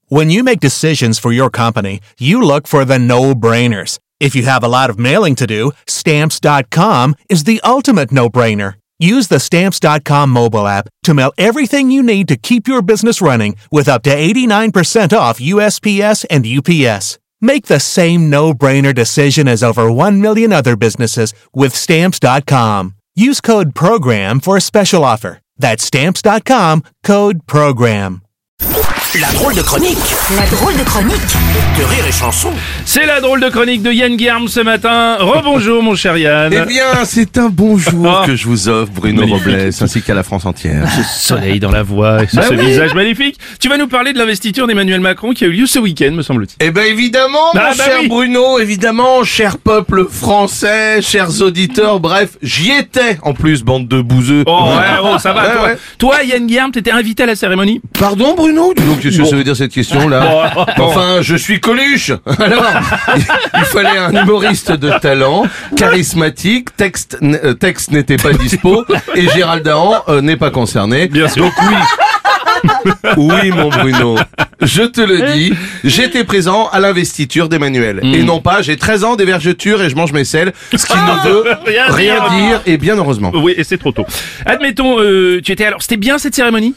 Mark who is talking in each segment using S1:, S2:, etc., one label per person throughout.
S1: When you make decisions for your company, you look for the no-brainers. If you have a lot of mailing to do, Stamps.com is the ultimate no-brainer. Use the Stamps.com mobile app to mail everything you need to keep your business running with up to 89% off USPS and UPS. Make the same no-brainer decision as over 1 million other businesses with Stamps.com. Use code PROGRAM for a special offer. That's Stamps.com, code PROGRAM.
S2: La drôle de chronique.
S3: La drôle de chronique
S2: De Rire et Chanson.
S4: C'est la drôle de chronique de Yann Guerme ce matin. Rebonjour mon cher Yann.
S5: Eh bien, c'est un bonjour que je vous offre, Bruno
S4: Magnifique.
S5: Robles, ainsi qu'à la France entière.
S4: Ce soleil dans la voix et ce visage magnifique. Tu vas nous parler de l'investiture d'Emmanuel Macron qui a eu lieu ce week-end, me semble-t-il.
S5: Eh ben évidemment, mon cher
S4: oui.
S5: Bruno, évidemment, cher peuple français, chers auditeurs, bref, j'y étais en plus, bande de bouseux.
S4: Oh, ça va.
S5: Ouais,
S4: toi,
S5: ouais.
S4: toi, Yann Guerme, t'étais invité à la cérémonie.
S5: Pardon Bruno? Dis donc, qu'est-ce que ça veut dire cette question-là?
S4: Bon.
S5: Enfin, je suis Coluche. Alors, il fallait un humoriste de talent, charismatique, texte n'était pas dispo, et Gérald Dahan n'est pas concerné.
S4: Bien sûr.
S5: Donc oui. Oui, mon Bruno. Je te le dis, j'étais présent à l'investiture d'Emmanuel. Et non pas, j'ai 13 ans d'évergeture et je mange mes selles, ce qui ne veut rien dire, et bien heureusement.
S4: Oui, et c'est trop tôt. Admettons, tu étais alors, c'était bien cette cérémonie?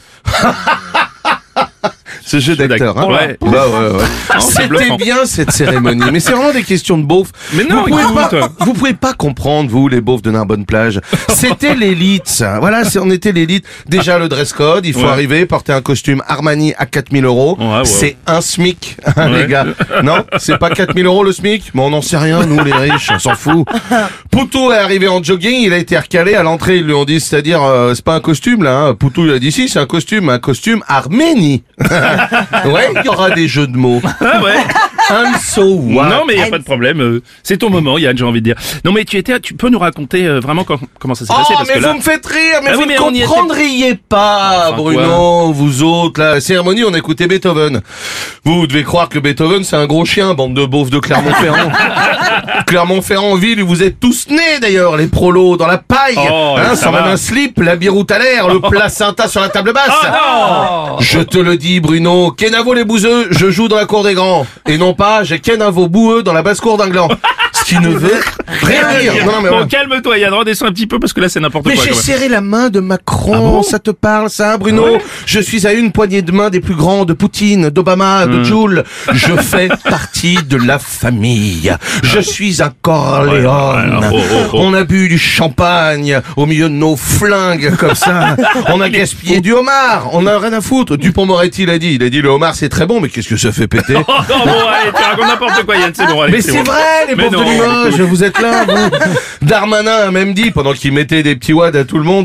S5: Ce jeu d'acteur, hein.
S4: Ouais.
S5: Bah ouais.
S4: c'est
S5: C'était
S4: bluffant.
S5: bien cette cérémonie, mais c'est vraiment des questions de beauf.
S4: Mais non,
S5: vous pouvez pas comprendre, vous, les beaufs de Narbonne-Plage. C'était l'élite, ça. Voilà, on était l'élite. Déjà, le dress code, il faut arriver, porter un costume Armani à 4 000 €.
S4: Ouais.
S5: C'est un SMIC, hein, les gars. Non, c'est pas 4 000 € le SMIC. Mais on n'en sait rien, nous, les riches, on s'en fout. Poutou est arrivé en jogging, il a été recalé à l'entrée, ils lui ont dit, c'est-à-dire, c'est pas un costume, là, hein. Poutou, il a dit, si, c'est un costume Arménie. Ouais, il y aura des jeux de mots.
S4: Ah ouais.
S5: I'm so what?
S4: Non mais y a pas de problème, c'est ton moment Yann, j'ai envie de dire. Non mais tu peux nous raconter vraiment comment ça s'est passé parce
S5: mais
S4: que là...
S5: vous me faites rire, mais
S4: Ah
S5: vous
S4: oui, mais
S5: ne
S4: on y était.
S5: comprendriez pas,
S4: Enfin,
S5: Bruno, vous autres, là. La cérémonie, on écoutait Beethoven. Vous devez croire que Beethoven, c'est un gros chien, bande de beaufs de Clermont-Ferrand. Clermont-Ferrand, ville où vous êtes tous nés, d'ailleurs, les prolos, dans la paille,
S4: ça
S5: sans
S4: va.
S5: même un slip, la biroute à l'air, le placenta sur la table basse.
S4: Oh non.
S5: Je te le dis, Bruno, Kenavo les bouseux, je joue dans la cour des grands. Et non pas, j'ai Kenavo boueux dans la basse-cour d'un gland. Ce qui ne veut rien dire. Non, mais
S4: Bon,
S5: ouais.
S4: calme-toi Yann, redescends un petit peu parce que là c'est n'importe
S5: Mais
S4: quoi.
S5: j'ai
S4: quand même.
S5: serré la main de Macron,
S4: Ah bon
S5: ça te parle ça, Bruno?
S4: Ouais.
S5: Je suis à une poignée de main des plus grands de Poutine, d'Obama, de Joule. Je fais partie de la famille. Je suis un Corleone.
S4: Ouais. Oh.
S5: On a bu du champagne au milieu de nos flingues comme ça. On a gaspillé du homard. On a rien à foutre. Dupond-Moretti l'a dit. Il a dit le homard c'est très bon, mais qu'est-ce que ça fait péter?
S4: Oh non, bon allez, tu racontes n'importe quoi Yann, c'est bon, allez.
S5: Mais c'est
S4: bon.
S5: vrai, les
S4: Mais
S5: pauvres de
S4: non.
S5: Limoges, vous êtes là, vous. Darmanin a même dit, pendant qu'il mettait des petits wads à tout le monde,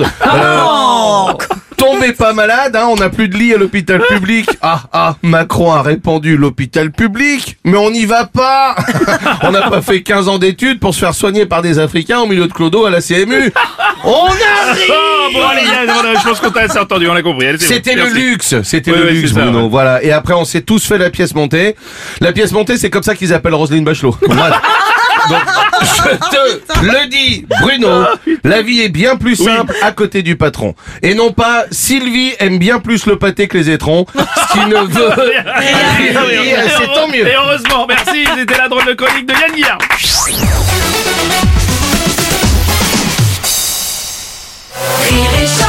S5: tombez pas malade, hein, on n'a plus de lit à l'hôpital public. Macron a répandu l'hôpital public, mais on n'y va pas. On n'a pas fait 15 ans d'études pour se faire soigner par des Africains au milieu de clodo à la CMU. On arrive.
S4: Oh bon allez Yann, voilà, je pense qu'on t'a assez entendu, on l'a compris. Allez, c'est
S5: C'était
S4: bon.
S5: le
S4: Merci.
S5: luxe, c'était
S4: Ouais,
S5: le
S4: ouais,
S5: luxe,
S4: c'est ça,
S5: Bruno.
S4: ouais.
S5: Voilà. Et après, on s'est tous fait la pièce montée. La pièce montée, c'est comme ça qu'ils appellent Roselyne Bachelot. Voilà. Donc, je te le dis, Bruno, la vie est bien plus simple à côté du patron. Et non pas, Sylvie aime bien plus le pâté que les étrons, ce qui ne veut rien dire, et c'est tant mieux.
S4: Et heureusement, merci, c'était la drôle de chronique de Yann Guerme.
S3: Rire et Chanson.